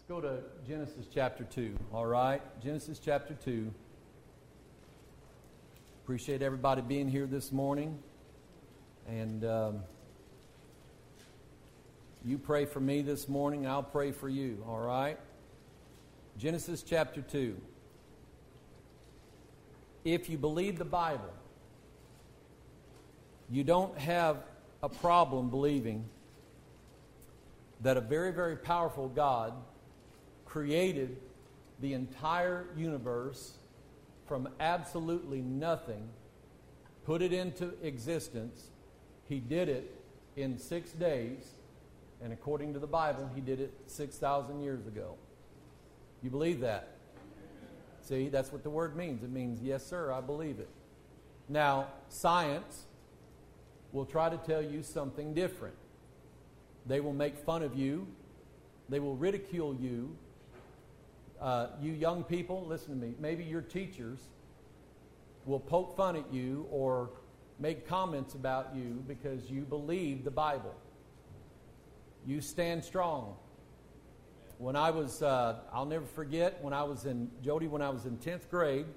Let's go to Genesis chapter 2, all right? Genesis chapter 2. Appreciate everybody being here this morning. And you pray for me this morning, I'll pray for you, all right? Genesis chapter 2. If you believe the Bible, you don't have a problem believing that a very, very powerful God created the entire universe from absolutely nothing, put it into existence. He did it in 6 days, and according to the Bible, He did it 6,000 years ago. You believe that? See, that's what the word means. It means, yes, sir, I believe it. Now, science will try to tell you something different. They will make fun of you. They will ridicule you. You young people, listen to me. Maybe your teachers will poke fun at you or make comments about you because you believe the Bible. You stand strong. When I was, I'll never forget, when I was in 10th grade,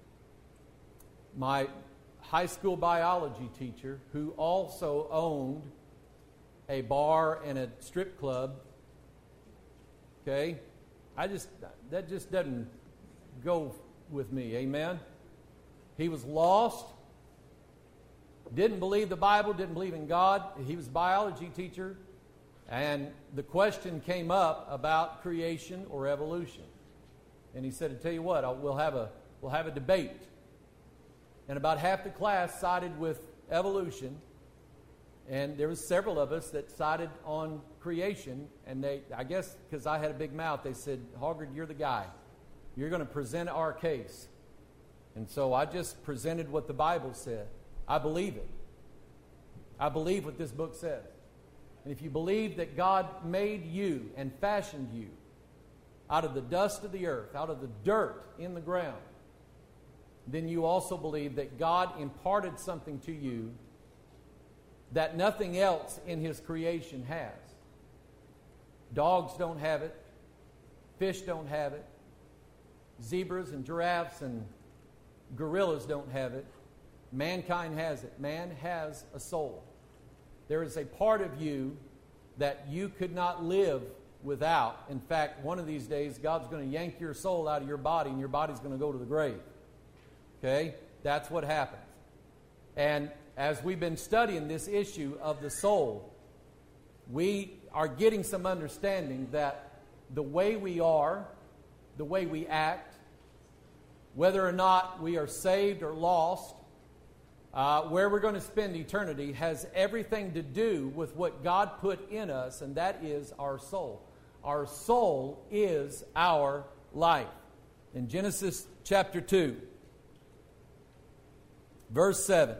my high school biology teacher, who also owned a bar and a strip club, okay, that just doesn't go with me, amen? He was lost, didn't believe the Bible, didn't believe in God. He was a biology teacher, and the question came up about creation or evolution. And he said, I tell you what, we'll have a debate. And about half the class sided with evolution, and there was several of us that sided on creation, and they, I guess because I had a big mouth, they said, Hoggard, you're the guy. You're going to present our case. And so I just presented what the Bible said. I believe it. I believe what this book says. And if you believe that God made you and fashioned you out of the dust of the earth, out of the dirt in the ground, then you also believe that God imparted something to you that nothing else in His creation has. Dogs don't have it. Fish don't have it. Zebras and giraffes and gorillas don't have it. Mankind has it. Man has a soul. There is a part of you that you could not live without. In fact, one of these days, God's going to yank your soul out of your body, and your body's going to go to the grave. Okay? That's what happens. And as we've been studying this issue of the soul, we are getting some understanding that the way we are, the way we act, whether or not we are saved or lost, where we're going to spend eternity, has everything to do with what God put in us, and that is our soul. Our soul is our life. In Genesis chapter 2, verse 7,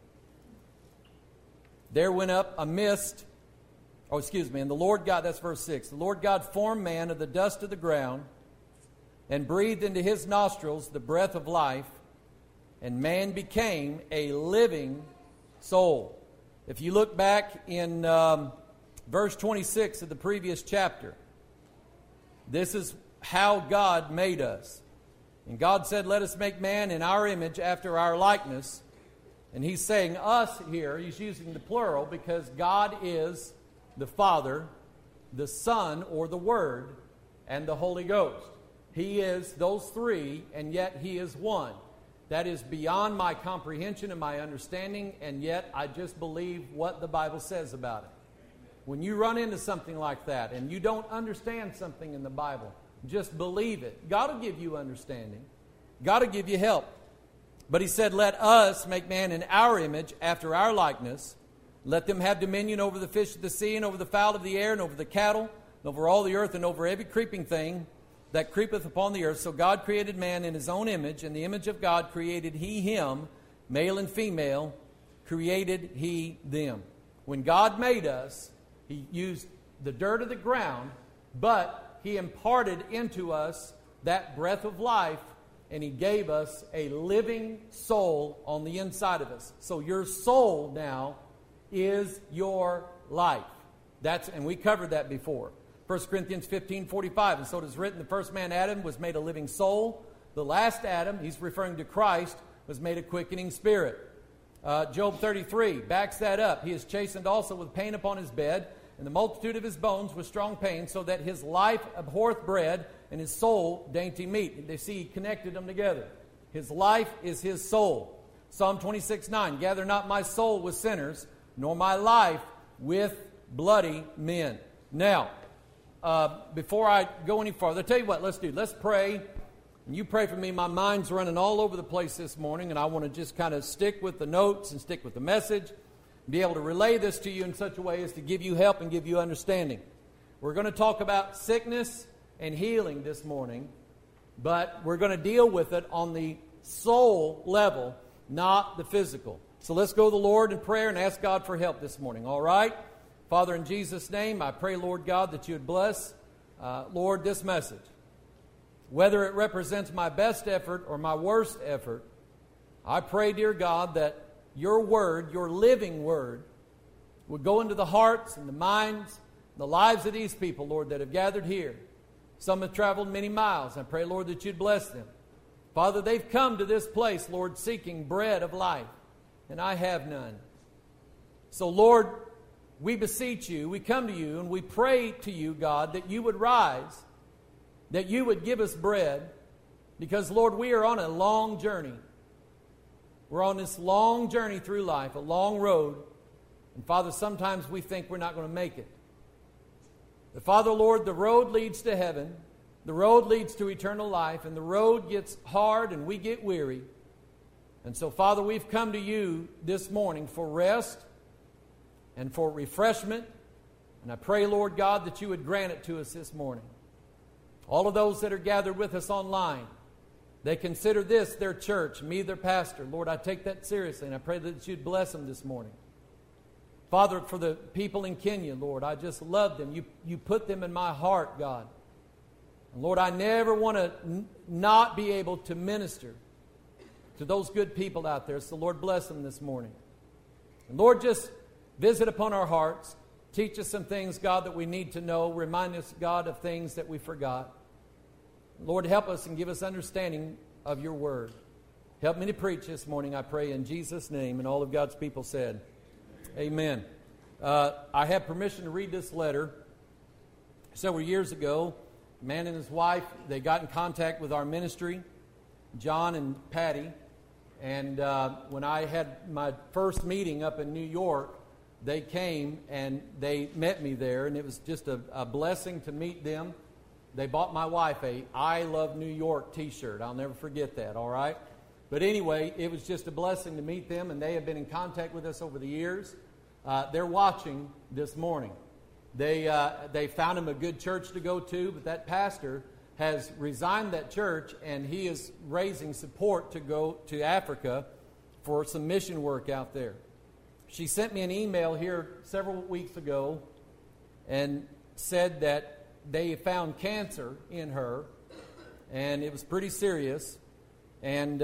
there went up a mist, and the Lord God, that's verse 6, the Lord God formed man of the dust of the ground and breathed into his nostrils the breath of life, and man became a living soul. If you look back in verse 26 of the previous chapter, this is how God made us. And God said, let us make man in our image after our likeness. And He's saying us here. He's using the plural because God is the Father, the Son, or the Word, and the Holy Ghost. He is those three, and yet He is one. That is beyond my comprehension and my understanding, and yet I just believe what the Bible says about it. When you run into something like that and you don't understand something in the Bible, just believe it. God will give you understanding. God will give you help. But He said, let us make man in our image, after our likeness. Let them have dominion over the fish of the sea, and over the fowl of the air, and over the cattle, and over all the earth, and over every creeping thing that creepeth upon the earth. So God created man in His own image. In the image of God created He him, male and female, created He them. When God made us, He used the dirt of the ground, but He imparted into us that breath of life, and He gave us a living soul on the inside of us. So your soul now is your life. And we covered that before. 1 Corinthians 15:45, and so it is written, the first man, Adam, was made a living soul. The last Adam, he's referring to Christ, was made a quickening spirit. Job 33 backs that up. He is chastened also with pain upon his bed, and the multitude of his bones with strong pain, so that his life abhorreth bread, and his soul dainty meat. They see he connected them together. His life is his soul. Psalm 26:9, gather not my soul with sinners, nor my life with bloody men. Now, before I go any farther, I'll tell you what, let's pray. And you pray for me. My mind's running all over the place this morning, and I want to just kind of stick with the notes and stick with the message, and be able to relay this to you in such a way as to give you help and give you understanding. We're going to talk about sickness and healing this morning, but we're going to deal with it on the soul level, not the physical. So let's go to the Lord in prayer and ask God for help this morning, all right? Father, in Jesus' name, I pray, Lord God, that you would bless, Lord, this message. Whether it represents my best effort or my worst effort, I pray, dear God, that your word, your living word, would go into the hearts and the minds, the lives of these people, Lord, that have gathered here. Some have traveled many miles. I pray, Lord, that you'd bless them. Father, they've come to this place, Lord, seeking bread of life, and I have none. So, Lord, we beseech you, we come to you, and we pray to you, God, that you would rise, that you would give us bread, because, Lord, we are on a long journey. We're on this long journey through life, a long road, and, Father, sometimes we think we're not going to make it. But, Father, Lord, the road leads to heaven, the road leads to eternal life, and the road gets hard and we get weary. And so, Father, we've come to you this morning for rest and for refreshment, and I pray, Lord God, that you would grant it to us this morning. All of those that are gathered with us online, they consider this their church, me their pastor. Lord, I take that seriously, and I pray that you'd bless them this morning. Father, for the people in Kenya, Lord, I just love them. You put them in my heart, God. And Lord, I never want to not be able to minister to those good people out there. So, Lord, bless them this morning. And Lord, just visit upon our hearts. Teach us some things, God, that we need to know. Remind us, God, of things that we forgot. Lord, help us and give us understanding of your word. Help me to preach this morning, I pray, in Jesus' name. And all of God's people said, amen. I have permission to read this letter. Several years ago, a man and his wife, they got in contact with our ministry, John and Patty. And when I had my first meeting up in New York, they came and they met me there, and it was just a blessing to meet them. They bought my wife a I Love New York t-shirt. I'll never forget that, all right? But anyway, it was just a blessing to meet them, and they have been in contact with us over the years. They're watching this morning. They found him a good church to go to, but that pastor has resigned that church, and he is raising support to go to Africa for some mission work out there. She sent me an email here several weeks ago and said that they found cancer in her, and it was pretty serious. And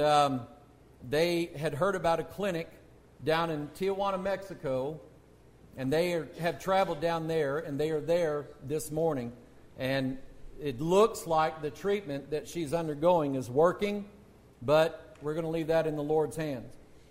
they had heard about a clinic down in Tijuana, Mexico, and they have traveled down there, and they are there this morning. And it looks like the treatment that she's undergoing is working, but we're going to leave that in the Lord's hands.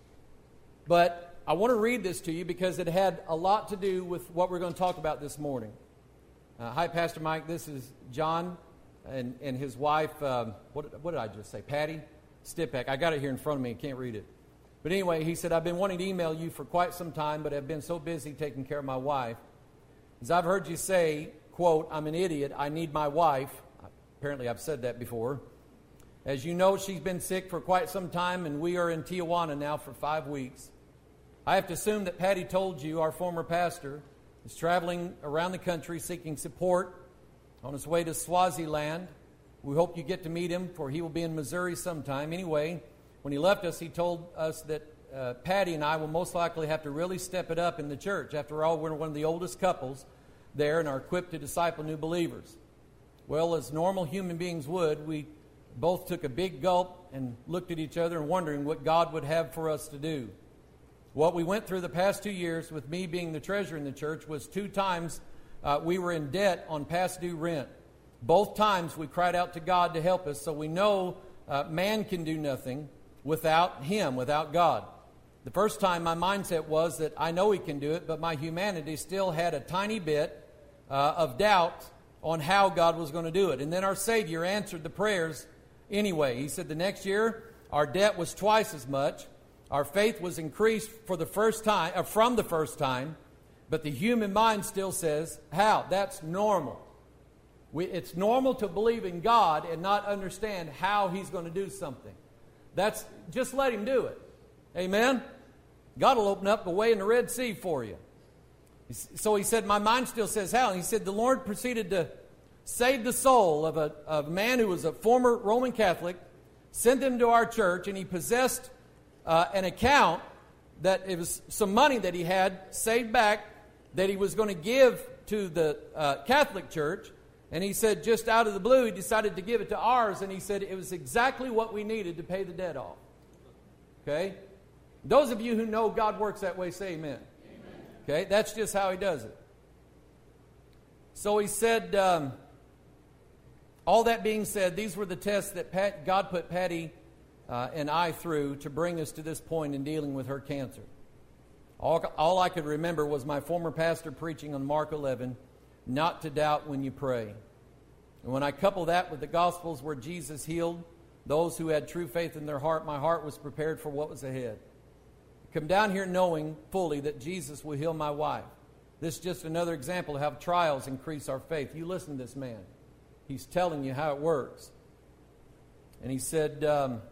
But I want to read this to you because it had a lot to do with what we're going to talk about this morning. Hi, Pastor Mike. This is John and his wife, what did I just say? Patty Stipak. I got it here in front of me. I can't read it. But anyway, he said, I've been wanting to email you for quite some time, but I've been so busy taking care of my wife. As I've heard you say, quote, I'm an idiot. I need my wife. Apparently I've said that before. As you know, she's been sick for quite some time, and we are in Tijuana now for 5 weeks. I have to assume that Patty told you our former pastor is traveling around the country seeking support on his way to Swaziland. We hope you get to meet him, for he will be in Missouri sometime. Anyway, when he left us, he told us that Patty and I will most likely have to really step it up in the church. After all, we're one of the oldest couples there and are equipped to disciple new believers. Well, as normal human beings would, we both took a big gulp and looked at each other and wondering what God would have for us to do. What we went through the past 2 years with me being the treasurer in the church was 2 times we were in debt on past due rent. Both times we cried out to God to help us, so we know man can do nothing without Him, without God. The first time my mindset was that I know He can do it, but my humanity still had a tiny bit of doubt on how God was going to do it. And then our Savior answered the prayers anyway. He said the next year our debt was twice as much. Our faith was increased from the first time, but the human mind still says, how? That's normal. It's normal to believe in God and not understand how He's going to do something. That's just let Him do it. Amen? God will open up a way in the Red Sea for you. So he said, my mind still says how. And he said, the Lord proceeded to save the soul of a man who was a former Roman Catholic, sent him to our church, and he possessed an account that it was some money that he had saved back that he was going to give to the Catholic Church. And he said, just out of the blue, he decided to give it to ours. And he said it was exactly what we needed to pay the debt off. Okay? Those of you who know God works that way, say amen. Okay, that's just how He does it. So he said, all that being said, these were the tests that God put Patty and I through to bring us to this point in dealing with her cancer. All I could remember was my former pastor preaching on Mark 11, not to doubt when you pray. And when I couple that with the Gospels where Jesus healed those who had true faith in their heart, my heart was prepared for what was ahead. Come down here knowing fully that Jesus will heal my wife. This is just another example of how trials increase our faith. You listen to this man. He's telling you how it works. And he said,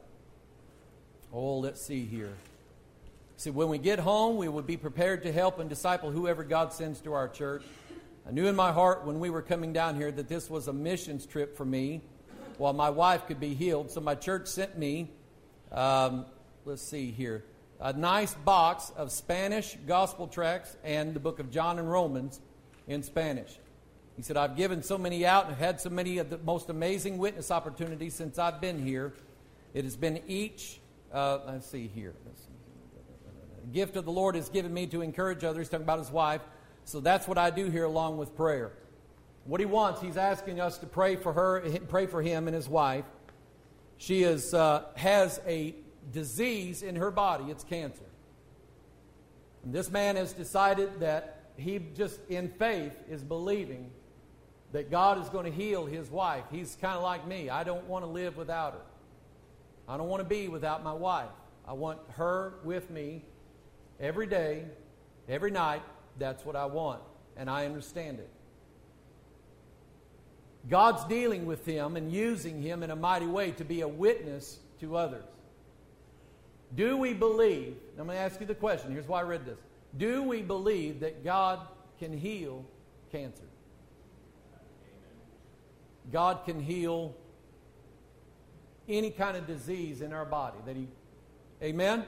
let's see here. He said, when we get home, we will be prepared to help and disciple whoever God sends to our church. I knew in my heart when we were coming down here that this was a missions trip for me while my wife could be healed. So my church sent me, let's see here, a nice box of Spanish gospel tracts and the book of John and Romans in Spanish. He said, I've given so many out and had so many of the most amazing witness opportunities since I've been here. It has been each, let's see here. The gift of the Lord has given me to encourage others, talking about his wife. So that's what I do here along with prayer. What he wants, he's asking us to pray for her, pray for him and his wife. She has a disease in her body. It's cancer. And this man has decided that he just in faith is believing that God is going to heal his wife. He's kind of like me. I don't want to live without her. I don't want to be without my wife. I want her with me every day, every night. That's what I want. And I understand it. God's dealing with him and using him in a mighty way to be a witness to others. Do we believe, I'm going to ask you the question, here's why I read this. Do we believe that God can heal cancer? God can heal any kind of disease in our body. Amen?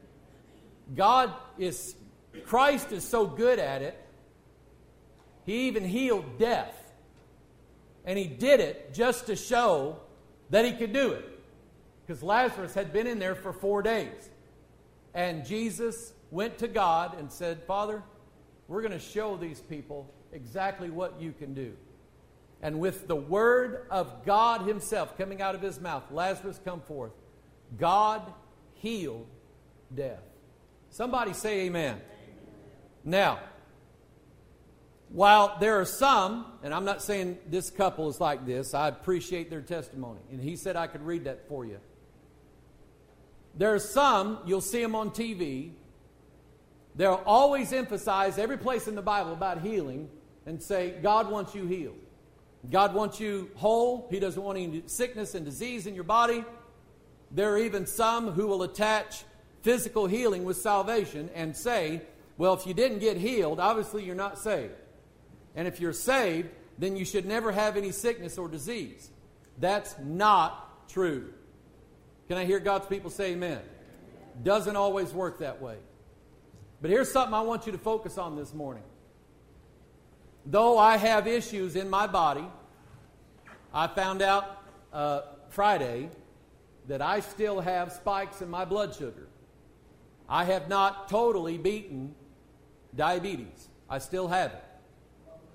Christ is so good at it, He even healed death. And He did it just to show that He could do it. Because Lazarus had been in there for 4 days. And Jesus went to God and said, Father, we're going to show these people exactly what you can do. And with the word of God Himself coming out of His mouth, Lazarus come forth. God healed death. Somebody say amen. Amen. Now, while there are some, and I'm not saying this couple is like this, I appreciate their testimony. And he said I could read that for you. There are some, you'll see them on TV, they'll always emphasize every place in the Bible about healing and say, God wants you healed. God wants you whole. He doesn't want any sickness and disease in your body. There are even some who will attach physical healing with salvation and say, well, if you didn't get healed, obviously you're not saved. And if you're saved, then you should never have any sickness or disease. That's not true. Can I hear God's people say amen? Doesn't always work that way. But here's something I want you to focus on this morning. Though I have issues in my body, I found out Friday that I still have spikes in my blood sugar. I have not totally beaten diabetes. I still have it.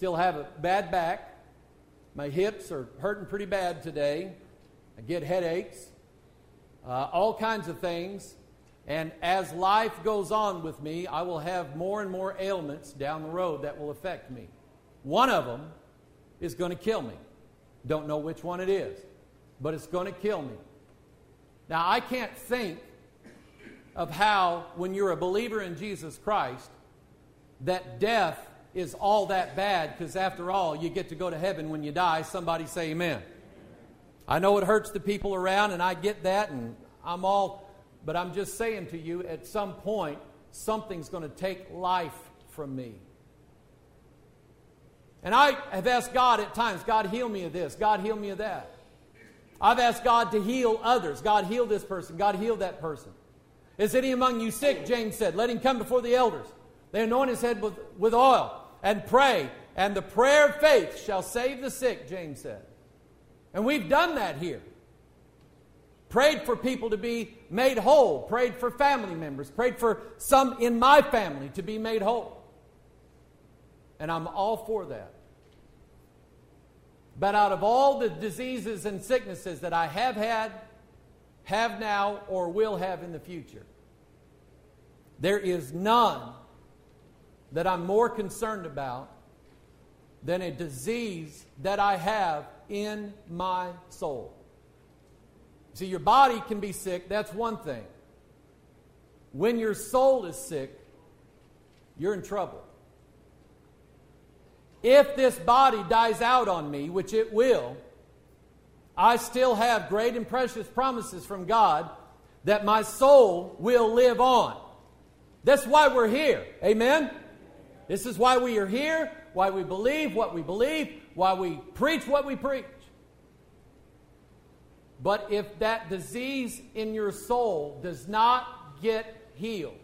still have a bad back. My hips are hurting pretty bad today. I get headaches, all kinds of things. And as life goes on with me, I will have more and more ailments down the road that will affect me. One of them is going to kill me. Don't know which one it is, but it's going to kill me. Now, I can't think of how, when you're a believer in Jesus Christ, that death is all that bad, because after all, you get to go to heaven when you die. Somebody say amen. I know it hurts the people around, and I get that, and but I'm just saying to you, at some point, something's going to take life from me. And I have asked God at times, God, heal me of this. God, heal me of that. I've asked God to heal others. God, heal this person. God, heal that person. Is any among you sick? James said. Let him come before the elders. They anoint his head with oil and pray. And the prayer of faith shall save the sick, James said. And we've done that here. Prayed for people to be made whole. Prayed for family members. Prayed for some in my family to be made whole. And I'm all for that. But out of all the diseases and sicknesses that I have had, have now, or will have in the future, there is none that I'm more concerned about than a disease that I have in my soul. See, your body can be sick, that's one thing. When your soul is sick, you're in trouble. If this body dies out on me, which it will, I still have great and precious promises from God that my soul will live on. That's why we're here. Amen? This is why we are here, why we believe what we believe, why we preach what we preach. But if that disease in your soul does not get healed,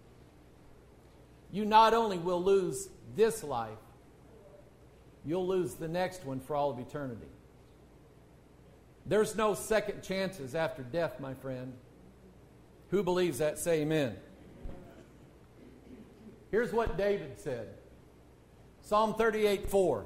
you not only will lose this life, you'll lose the next one for all of eternity. There's no second chances after death, my friend. Who believes that? Say amen. Here's what David said. Psalm 38:4.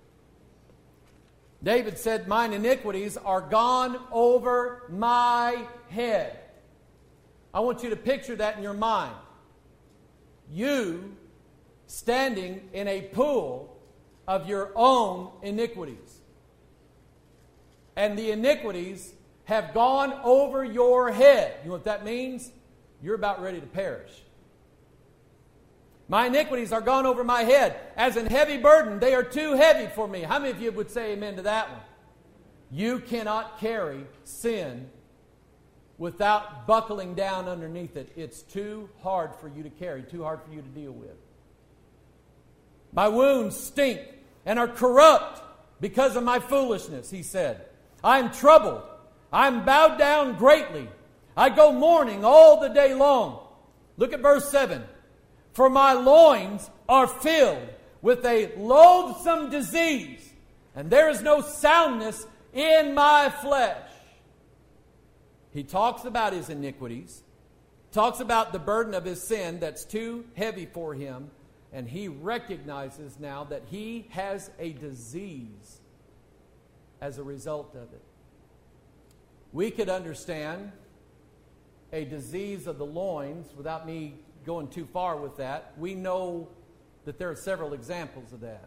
David said, mine iniquities are gone over my head. I want you to picture that in your mind. You standing in a pool of your own iniquities. And the iniquities have gone over your head. You know what that means? You're about ready to perish. My iniquities are gone over my head. As an heavy burden, they are too heavy for me. How many of you would say amen to that one? You cannot carry sin without buckling down underneath it. It's too hard for you to carry, too hard for you to deal with. My wounds stink and are corrupt because of my foolishness, he said. I am troubled. I am bowed down greatly. I go mourning all the day long. Look at verse 7. For my loins are filled with a loathsome disease, and there is no soundness in my flesh. He talks about his iniquities, talks about the burden of his sin that's too heavy for him, and he recognizes now that he has a disease as a result of it. We could understand a disease of the loins without me going too far with that. We know that there are several examples of that.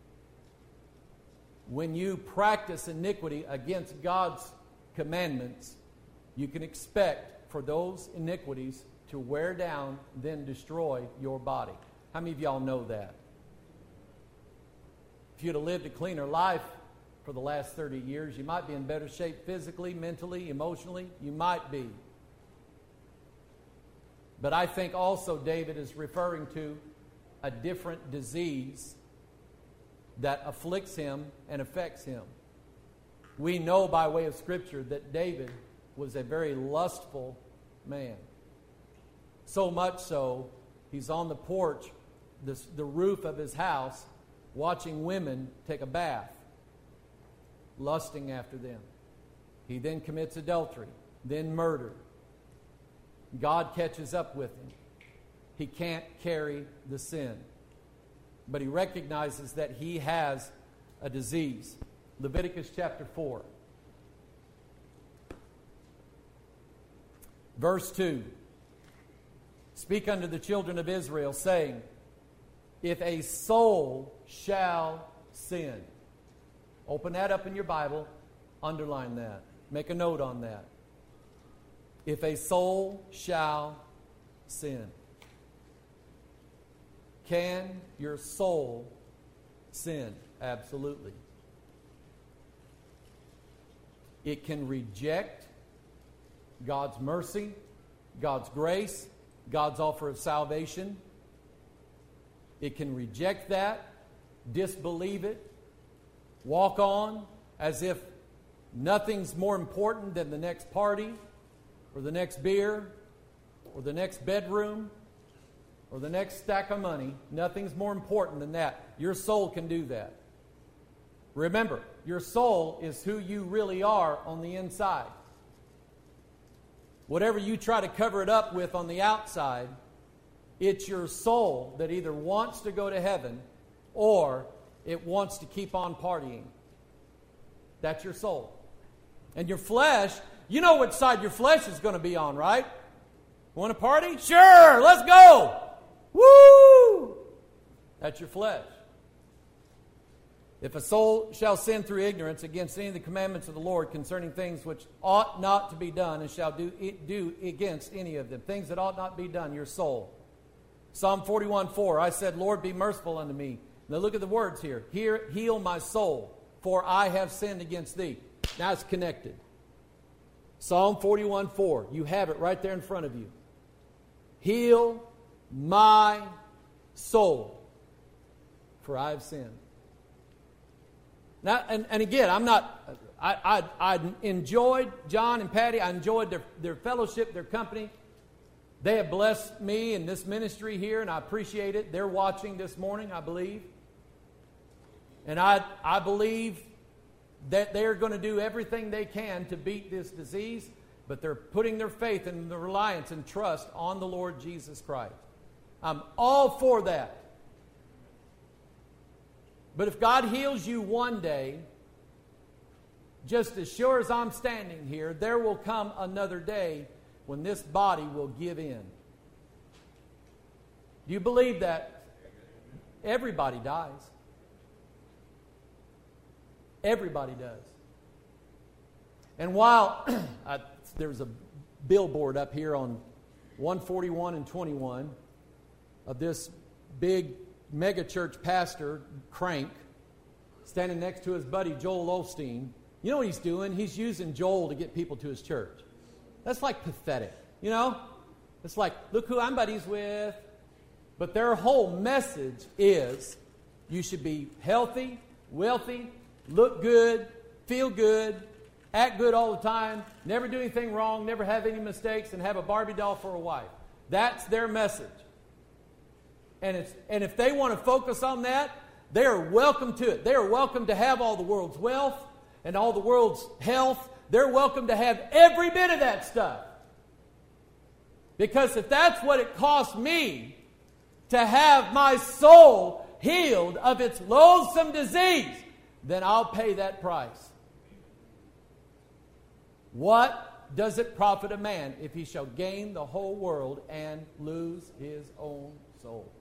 When you practice iniquity against God's commandments, you can expect for those iniquities to wear down, then destroy your body. How many of y'all know that? If you'd have lived a cleaner life for the last 30 years, you might be in better shape physically, mentally, emotionally. You might be. But I think also David is referring to a different disease that afflicts him and affects him. We know by way of Scripture that David was a very lustful man. So much so, he's on the porch, the roof of his house, watching women take a bath, lusting after them. He then commits adultery, then murder. God catches up with him. He can't carry the sin. but he recognizes that he has a disease. Leviticus chapter 4. Verse 2. Speak unto the children of Israel, saying, if a soul shall sin. Open that up in your Bible. Underline that. Make a note on that. If a soul shall sin. Can your soul sin? Absolutely. It can reject God's mercy, God's grace, God's offer of salvation. It can reject that, disbelieve it, walk on as if nothing's more important than the next party, or the next beer, or the next bedroom, or the next stack of money. Nothing's more important than that. Your soul can do that. Remember, your soul is who you really are on the inside. Whatever you try to cover it up with on the outside, it's your soul that either wants to go to heaven or it wants to keep on partying. That's your soul. And your flesh, you know which side your flesh is going to be on, right? Want to party? Sure, let's go. Woo! That's your flesh. If a soul shall sin through ignorance against any of the commandments of the Lord concerning things which ought not to be done, and shall do against any of them, things that ought not be done, your soul. Psalm 41:4, I said, Lord, be merciful unto me. Now look at the words here. Heal my soul, for I have sinned against thee. Now it's connected. Psalm 41:4, you have it right there in front of you. Heal my soul, for I have sinned. Now, and again, I enjoyed John and Patty. I enjoyed their fellowship, their company. They have blessed me in this ministry here, and I appreciate it. They're watching this morning, I believe. And I believe that they're going to do everything they can to beat this disease, but they're putting their faith and their reliance and trust on the Lord Jesus Christ. I'm all for that. But if God heals you one day, just as sure as I'm standing here, there will come another day when this body will give in. Do you believe that? Everybody dies. Everybody does. And while there's a billboard up here on 141 and 21 of this big mega church pastor, Crank, standing next to his buddy Joel Osteen. You know what he's doing? He's using Joel to get people to his church. That's like pathetic, you know? It's like, look who I'm buddies with. But their whole message is you should be healthy, wealthy, look good, feel good, act good all the time, never do anything wrong, never have any mistakes, and have a Barbie doll for a wife. That's their message. And if they want to focus on that, they are welcome to it. They are welcome to have all the world's wealth and all the world's health. They're welcome to have every bit of that stuff. Because if that's what it costs me to have my soul healed of its loathsome disease, then I'll pay that price. What does it profit a man if he shall gain the whole world and lose his own soul?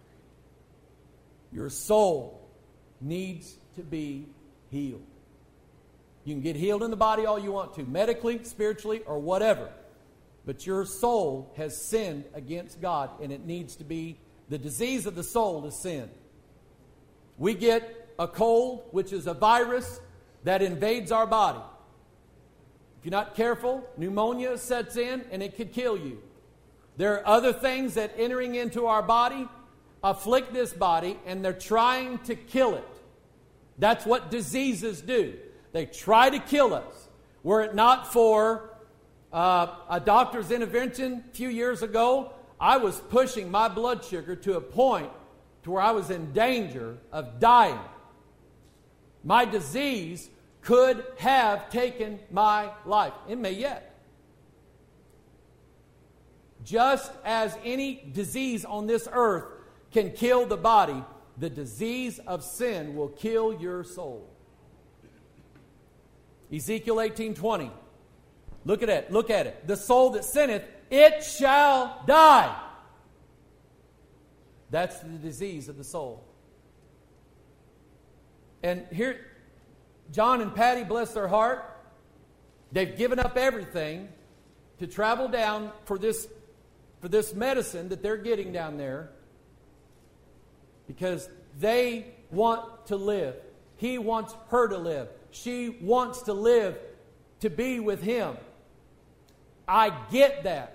Your soul needs to be healed. You can get healed in the body all you want to, medically, spiritually, or whatever. But your soul has sinned against God, and it needs to be, the disease of the soul is sin. We get a cold, which is a virus that invades our body. If you're not careful, pneumonia sets in, and it could kill you. There are other things that entering into our body afflict this body, and they're trying to kill it. That's what diseases do. They try to kill us. Were it not for a doctor's intervention a few years ago, I was pushing my blood sugar to a point to where I was in danger of dying. My disease could have taken my life. It may yet. Just as any disease on this earth can kill the body, the disease of sin will kill your soul. Ezekiel 18:20. Look at it. Look at it. The soul that sinneth, it shall die. That's the disease of the soul. And here, John and Patty, bless their heart, they've given up everything to travel down for this medicine that they're getting down there because they want to live. He wants her to live. She wants to live to be with him. I get that.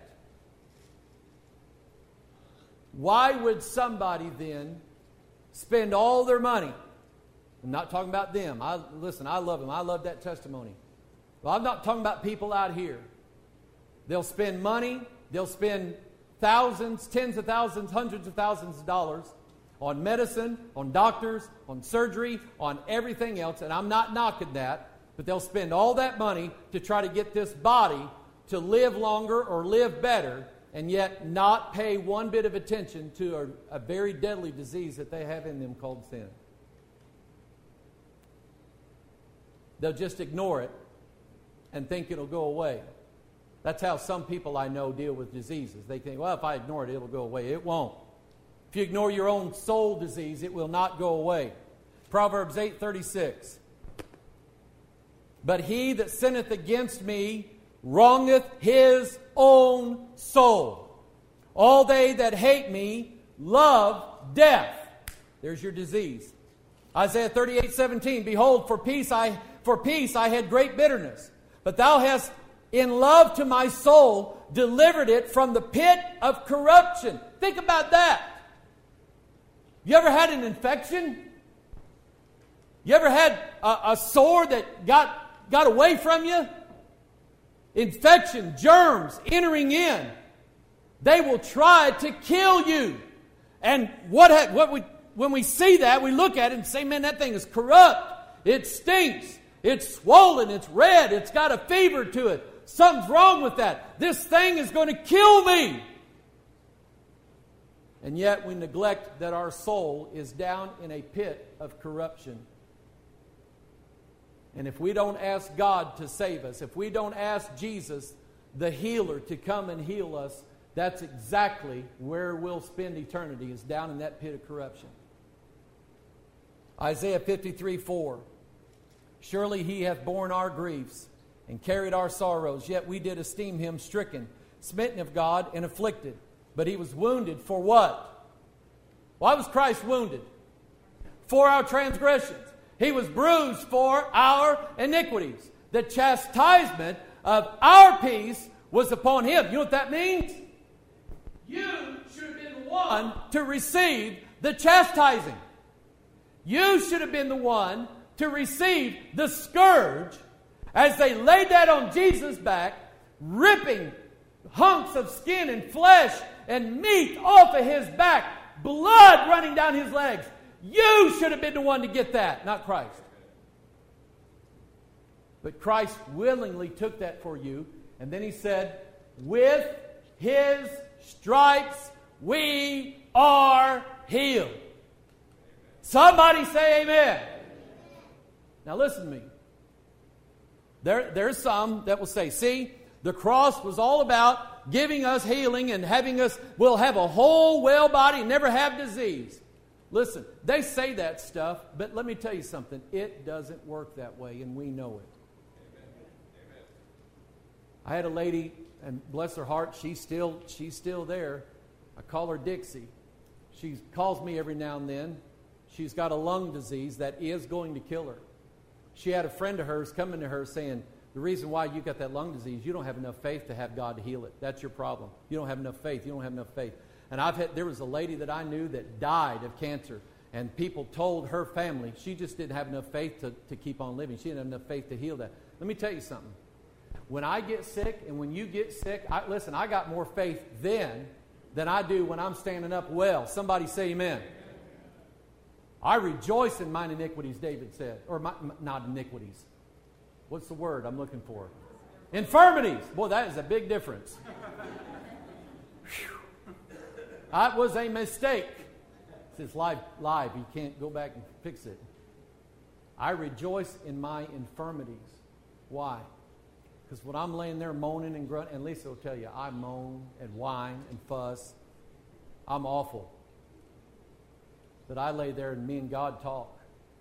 Why would somebody then spend all their money? I'm not talking about them. Listen, I love them. I love that testimony. Well, I'm not talking about people out here. They'll spend money. They'll spend thousands, tens of thousands, hundreds of thousands of dollars on medicine, on doctors, on surgery, on everything else. And I'm not knocking that. But they'll spend all that money to try to get this body to live longer or live better, and yet not pay one bit of attention to a very deadly disease that they have in them called sin. They'll just ignore it and think it'll go away. That's how some people I know deal with diseases. They think, well, if I ignore it, it'll go away. It won't. If you ignore your own soul disease, it will not go away. Proverbs 8:36. But he that sinneth against me wrongeth his own soul. All they that hate me love death. There's your disease. Isaiah 38:17. Behold, for peace I had great bitterness, but thou hast in love to my soul delivered it from the pit of corruption. Think about that. You ever had an infection? You ever had a sore that got away from you? Infection, germs entering in. They will try to kill you. And when we see that, we look at it and say, man, that thing is corrupt. It stinks. It's swollen. It's red. It's got a fever to it. Something's wrong with that. This thing is going to kill me. And yet we neglect that our soul is down in a pit of corruption. And if we don't ask God to save us, if we don't ask Jesus, the healer, to come and heal us, that's exactly where we'll spend eternity, is down in that pit of corruption. Isaiah 53:4. Surely he hath borne our griefs and carried our sorrows, yet we did esteem him stricken, smitten of God, and afflicted. But he was wounded for what? Why was Christ wounded? For our transgressions. He was bruised for our iniquities. The chastisement of our peace was upon him. You know what that means? You should have been the one to receive the chastising. You should have been the one to receive the scourge as they laid that on Jesus' back, ripping hunks of skin and flesh and meat off of his back, blood running down his legs. You should have been the one to get that, not Christ. But Christ willingly took that for you, and then he said, with his stripes we are healed. Somebody say amen. Now listen to me. There's some that will say, see, the cross was all about giving us healing and having us, we'll have a whole well body and never have disease. Listen, they say that stuff, but let me tell you something. It doesn't work that way, and we know it. Amen. I had a lady, and bless her heart, she's still there. I call her Dixie. She calls me every now and then. She's got a lung disease that is going to kill her. She had a friend of hers coming to her saying, the reason why you got that lung disease, you don't have enough faith to have God heal it. That's your problem. You don't have enough faith. You don't have enough faith. And there was a lady that I knew that died of cancer, and people told her family she just didn't have enough faith to keep on living. She didn't have enough faith to heal that. Let me tell you something. When I get sick and when you get sick, I got more faith then than I do when I'm standing up well. Somebody say amen. I rejoice in mine iniquities, David said. Or not iniquities. What's the word I'm looking for? Infirmities. Boy, that is a big difference. That was a mistake. It's live. You can't go back and fix it. I rejoice in my infirmities. Why? Because when I'm laying there moaning and grunting, and Lisa will tell you, I moan and whine and fuss. I'm awful. But I lay there and me and God talk.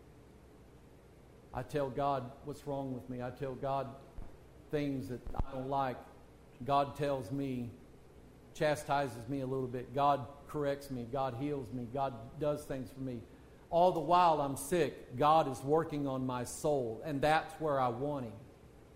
I tell God what's wrong with me. I tell God things that I don't like. God tells me, chastises me a little bit. God corrects me. God heals me. God does things for me. All the while I'm sick, God is working on my soul, and that's where I want Him.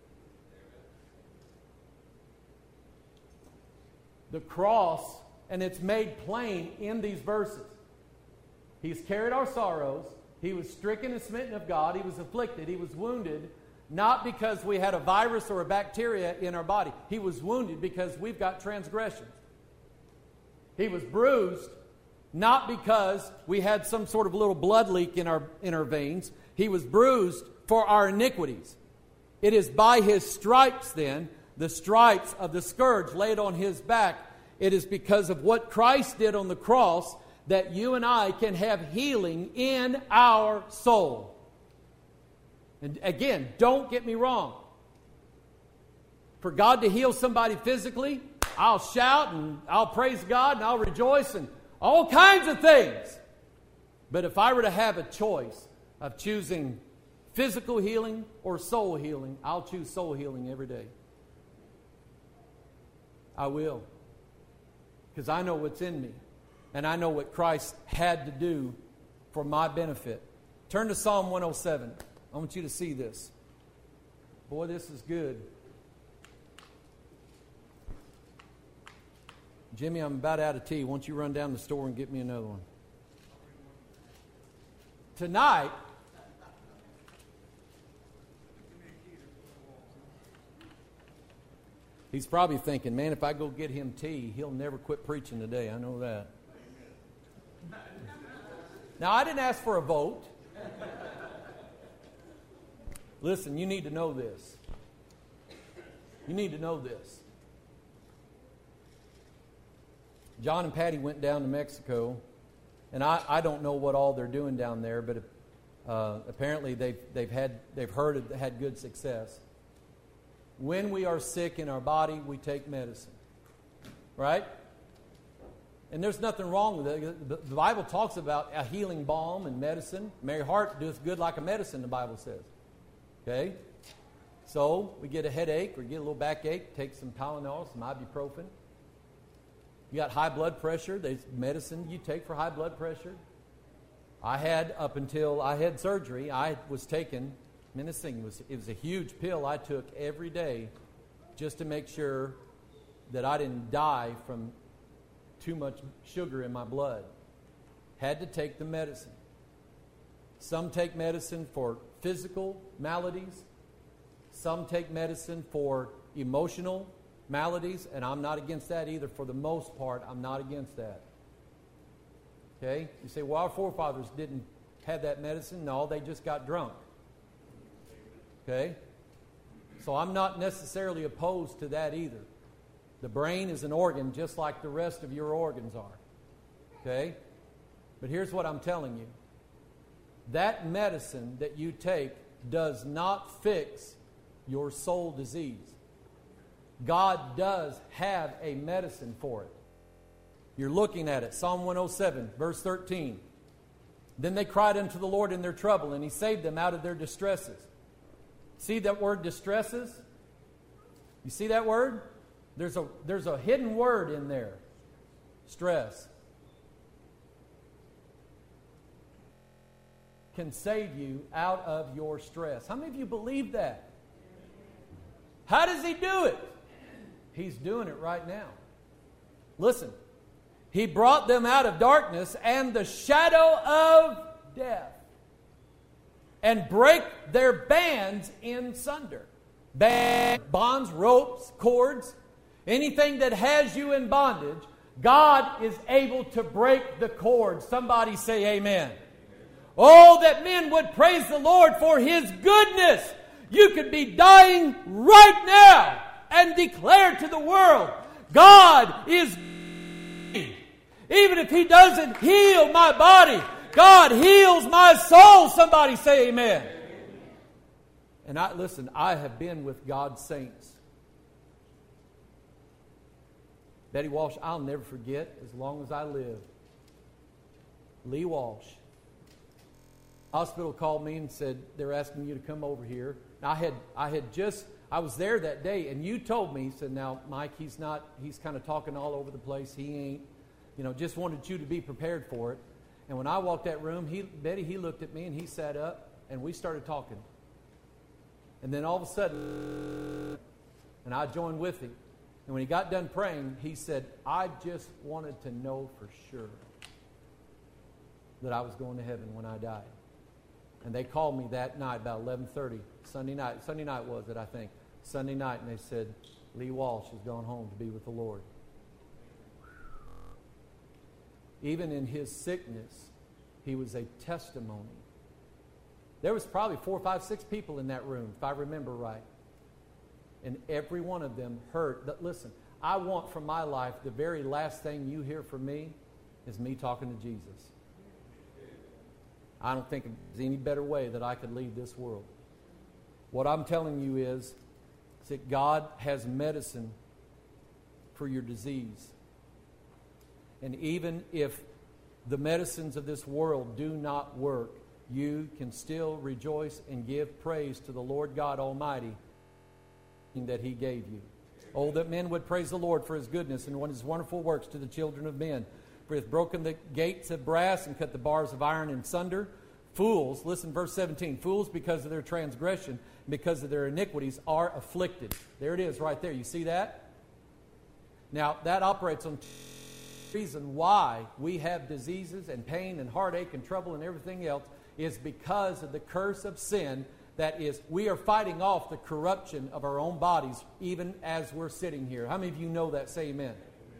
The cross, and it's made plain in these verses. He's carried our sorrows. He was stricken and smitten of God. He was afflicted. He was wounded, not because we had a virus or a bacteria in our body. He was wounded because we've got transgressions. He was bruised, not because we had some sort of little blood leak in our veins. He was bruised for our iniquities. It is by His stripes then, the stripes of the scourge laid on His back. It is because of what Christ did on the cross that you and I can have healing in our soul. And again, don't get me wrong. For God to heal somebody physically, I'll shout and I'll praise God and I'll rejoice and all kinds of things. But if I were to have a choice of choosing physical healing or soul healing, I'll choose soul healing every day. I will. Because I know what's in me. And I know what Christ had to do for my benefit. Turn to Psalm 107. I want you to see this. Boy, this is good. Jimmy, I'm about out of tea. Why don't you run down the store and get me another one? Tonight, he's probably thinking, man, if I go get him tea, he'll never quit preaching today. I know that. Now, I didn't ask for a vote. Listen, you need to know this. You need to know this. John and Patty went down to Mexico, and I don't know what all they're doing down there, but apparently they've had good success. When we are sick in our body, we take medicine, right? And there's nothing wrong with it. The Bible talks about a healing balm and medicine. Mary Hart does good like a medicine, the Bible says. Okay? So we get a headache or get a little backache, take some Tylenol, some ibuprofen. You got high blood pressure, there's medicine you take for high blood pressure. Up until I had surgery, I was taking, it was a huge pill I took every day just to make sure that I didn't die from too much sugar in my blood. Had to take the medicine. Some take medicine for physical maladies. Some take medicine for emotional maladies, and I'm not against that either. For the most part, I'm not against that. Okay? You say, well, our forefathers didn't have that medicine. No, they just got drunk. Okay? So I'm not necessarily opposed to that either. The brain is an organ just like the rest of your organs are. Okay? But here's what I'm telling you. That medicine that you take does not fix your soul disease. God does have a medicine for it. You're looking at it. Psalm 107, verse 13. Then they cried unto the Lord in their trouble, and He saved them out of their distresses. See that word distresses? You see that word? There's a hidden word in there. Stress. Can save you out of your stress. How many of you believe that? How does He do it? He's doing it right now. Listen. He brought them out of darkness and the shadow of death, and break their bands in sunder. Bonds, ropes, cords, anything that has you in bondage, God is able to break the cords. Somebody say amen. Oh, that men would praise the Lord for His goodness. You could be dying right now and declare to the world, God is good. Even if He doesn't heal my body, God heals my soul. Somebody say amen. And I have been with God's saints. Betty Walsh, I'll never forget as long as I live. Lee Walsh. Hospital called me and said, they're asking you to come over here. Now, I was there that day, and you told me, he said, now, Mike, he's kind of talking all over the place. He ain't, just wanted you to be prepared for it. And when I walked that room, he looked at me and he sat up, and we started talking. And then all of a sudden, and I joined with him. And when he got done praying, he said, I just wanted to know for sure that I was going to heaven when I died. And they called me that night about 11:30, Sunday night. Sunday night was it, I think. Sunday night, and they said, Lee Walsh has gone home to be with the Lord. Even in his sickness, he was a testimony. There was probably 4, 5, 6 people in that room, if I remember right. And every one of them heard. But listen, I want from my life, the very last thing you hear from me is me talking to Jesus. I don't think there's any better way that I could leave this world. What I'm telling you is that God has medicine for your disease. And even if the medicines of this world do not work, you can still rejoice and give praise to the Lord God Almighty that He gave you. Oh, that men would praise the Lord for His goodness and His wonderful works to the children of men. For He hath broken the gates of brass and cut the bars of iron in sunder. Fools, listen, verse 17, fools because of their transgression, because of their iniquities, are afflicted. There it is right there. You see that? Now, that operates on reason why we have diseases and pain and heartache and trouble and everything else is because of the curse of sin. That is, we are fighting off the corruption of our own bodies even as we're sitting here. How many of you know that? Say amen.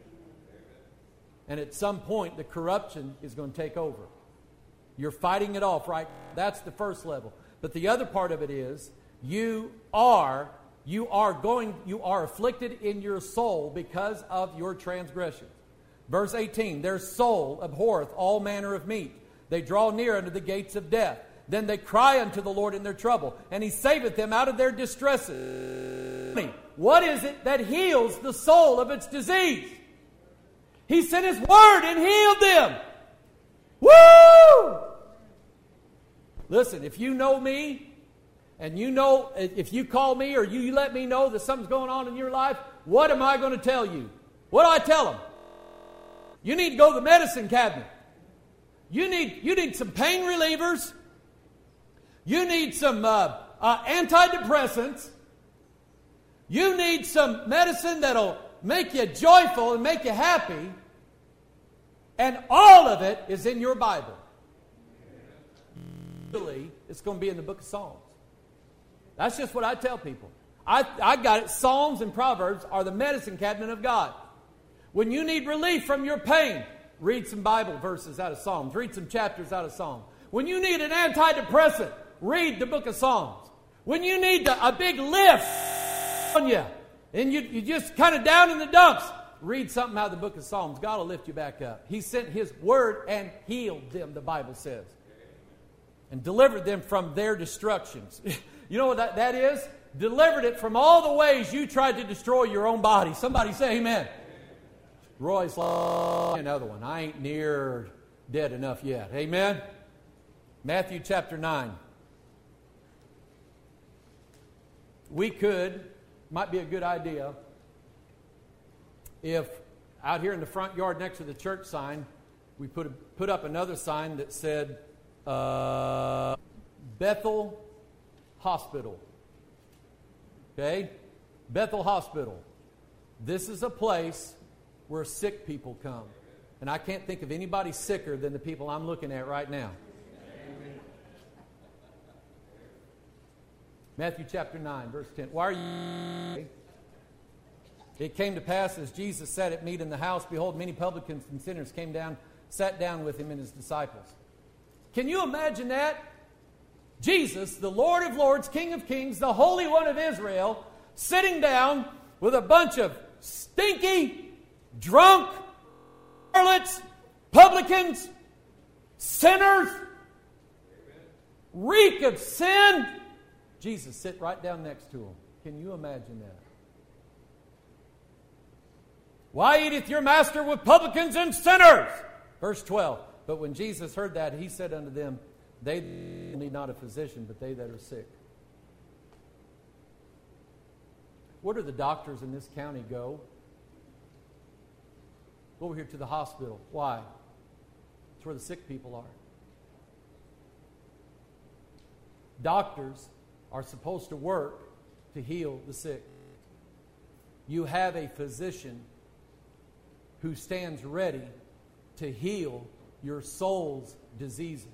And at some point, the corruption is going to take over. You're fighting it off, right? That's the first level. But the other part of it is, you are afflicted in your soul because of your transgressions. Verse 18, their soul abhorreth all manner of meat. They draw near unto the gates of death. Then they cry unto the Lord in their trouble, and He saveth them out of their distresses. What is it that heals the soul of its disease? He sent His word and healed them. Woo! Listen, if you know me, and you know, if you call me or you let me know that something's going on in your life, what am I going to tell you? What do I tell them? You need to go to the medicine cabinet. You need some pain relievers. You need some antidepressants. You need some medicine that'll make you joyful and make you happy. And all of it is in your Bible. Really, it's going to be in the book of Psalms. That's just what I tell people. I got it. Psalms and Proverbs are the medicine cabinet of God. When you need relief from your pain, read some Bible verses out of Psalms. Read some chapters out of Psalms. When you need an antidepressant, read the book of Psalms. When you need a big lift on you, and you're just kind of down in the dumps, read something out of the book of Psalms. God will lift you back up. He sent His word and healed them, the Bible says, and delivered them from their destructions. You know what that is? Delivered it from all the ways you tried to destroy your own body. Somebody say amen. Roy's like another one. I ain't near dead enough yet. Amen. Matthew chapter 9. Might be a good idea, if out here in the front yard next to the church sign, we put up another sign that said Bethel Hospital. Okay? Bethel Hospital. This is a place where sick people come. And I can't think of anybody sicker than the people I'm looking at right now. Matthew chapter 9, verse 10. Why are you? It came to pass as Jesus sat at meat in the house, behold, many publicans and sinners came down, sat down with Him and His disciples. Can you imagine that? Jesus, the Lord of Lords, King of Kings, the Holy One of Israel, sitting down with a bunch of stinky, drunk, harlots, publicans, sinners, reek of sin. Jesus sit right down next to them. Can you imagine that? Why eateth your master with publicans and sinners? Verse 12. But when Jesus heard that, he said unto them, they need not a physician, but they that are sick. Where do the doctors in this county go? Go over here to the hospital. Why? It's where the sick people are. Doctors are supposed to work to heal the sick. You have a physician who stands ready to heal your soul's diseases.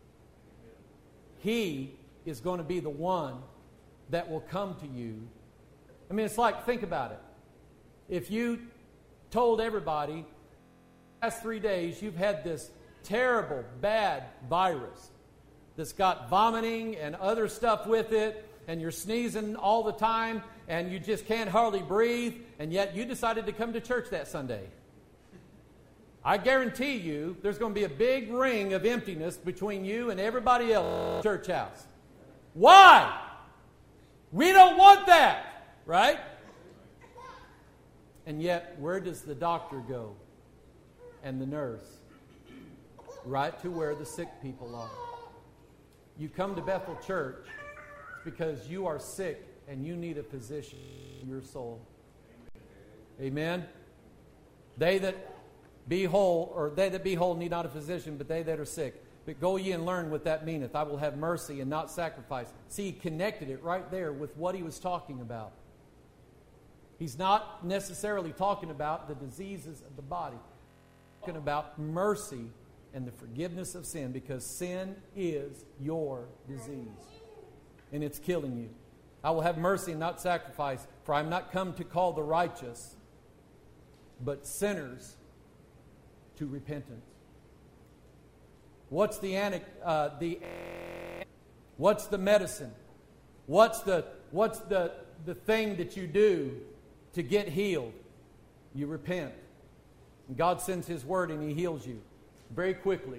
He is going to be the one that will come to you. I mean, it's like, think about it. If you told everybody, the last 3 days you've had this terrible, bad virus that's got vomiting and other stuff with it, and you're sneezing all the time, and you just can't hardly breathe, and yet you decided to come to church that Sunday. I guarantee you there's going to be a big ring of emptiness between you and everybody else in the church house. Why? We don't want that, right? And yet, where does the doctor go? And the nurse? Right to where the sick people are. You come to Bethel Church because you are sick and you need a physician in your soul. Amen? They that be whole, or they that be whole need not a physician, but they that are sick. But go ye and learn what that meaneth. I will have mercy and not sacrifice. See, he connected it right there with what he was talking about. He's not necessarily talking about the diseases of the body. He's talking about mercy and the forgiveness of sin, because sin is your disease. And it's killing you. I will have mercy and not sacrifice, for I am not come to call the righteous, but sinners to repentance. What's the what's the medicine? What's the thing that you do to get healed? You repent. And God sends His word and He heals you very quickly.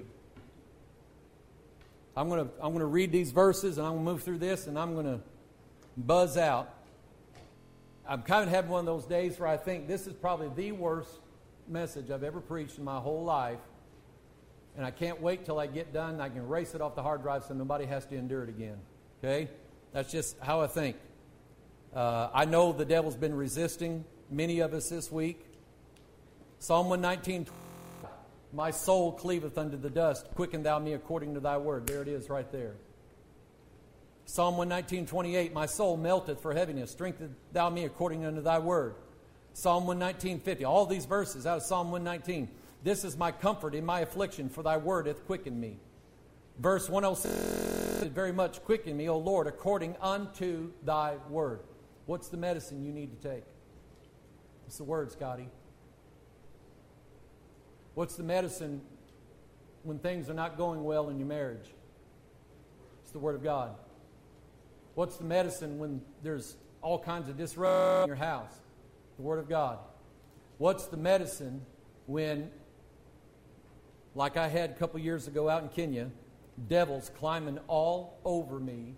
I'm going to read these verses and I'm going to move through this and I'm going to buzz out. I'm kind of having one of those days where I think this is probably the worst message I've ever preached in my whole life, and I can't wait till I get done. I can erase it off the hard drive so nobody has to endure it again. Okay? That's just how I think. I know the devil's been resisting many of us this week. Psalm 119, my soul cleaveth unto the dust. Quicken thou me according to thy word. There it is right there. Psalm 119:28, my soul melteth for heaviness. Strengthen thou me according unto thy word. Psalm 119:50, all these verses out of Psalm 119. This is my comfort in my affliction, for thy word hath quickened me. Verse 106, very much quicken me, O Lord, according unto thy word. What's the medicine you need to take? It's the word, Scotty. What's the medicine when things are not going well in your marriage? It's the word of God. What's the medicine when there's all kinds of disruption in your house? The word of God. What's the medicine when, like I had a couple years ago out in Kenya, devils climbing all over me?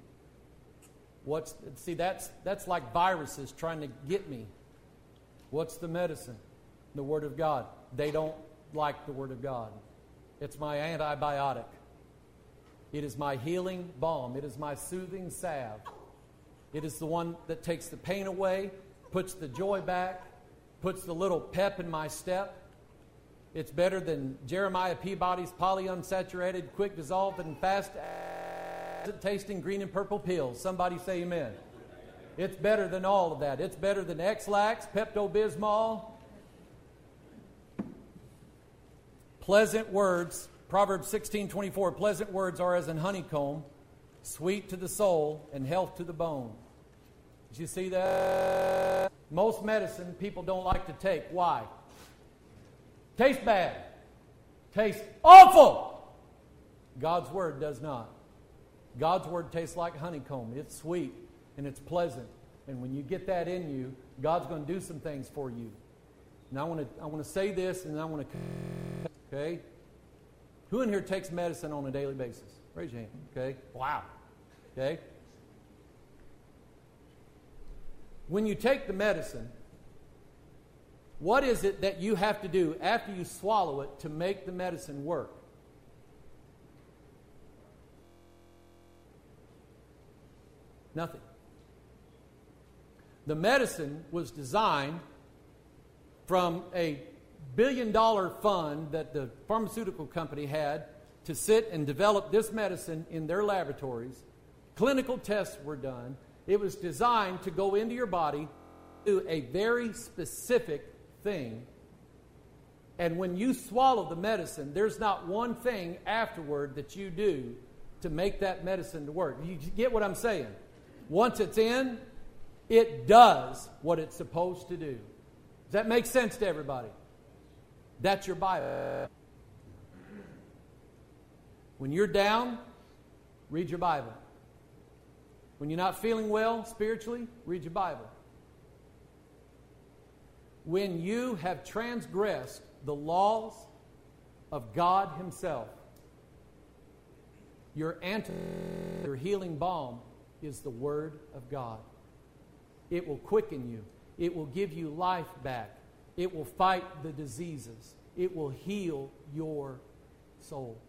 That's like viruses trying to get me. What's the medicine? The word of God. They don't like the word of God. It's my antibiotic. It is my healing balm. It is my soothing salve. It is the one that takes the pain away, puts the joy back, puts the little pep in my step. It's better than Jeremiah Peabody's polyunsaturated, quick dissolved and fast tasting green and purple pills. Somebody say amen. It's better than all of that. It's better than X-Lax, Pepto-Bismol. Pleasant words, Proverbs 16:24, pleasant words are as an honeycomb, sweet to the soul and health to the bone. Did you see that? Most medicine people don't like to take. Why? Tastes bad. Tastes awful. God's word does not. God's word tastes like honeycomb. It's sweet and it's pleasant. And when you get that in you, God's going to do some things for you. Now I want to say this and I want to... Okay? Who in here takes medicine on a daily basis? Raise your hand. Okay. Wow. Okay. When you take the medicine, what is it that you have to do after you swallow it to make the medicine work? Nothing. The medicine was designed from a billion-dollar fund that the pharmaceutical company had to sit and develop this medicine in their laboratories. Clinical tests were done. It was designed to go into your body, do a very specific thing. And when you swallow the medicine, there's not one thing afterward that you do to make that medicine to work. You get what I'm saying? Once it's in, it does what it's supposed to do. Does that make sense to everybody? That's your Bible. When you're down, read your Bible. When you're not feeling well spiritually, read your Bible. When you have transgressed the laws of God Himself, your healing balm is the Word of God. It will quicken you. It will give you life back. It will fight the diseases. It will heal your soul.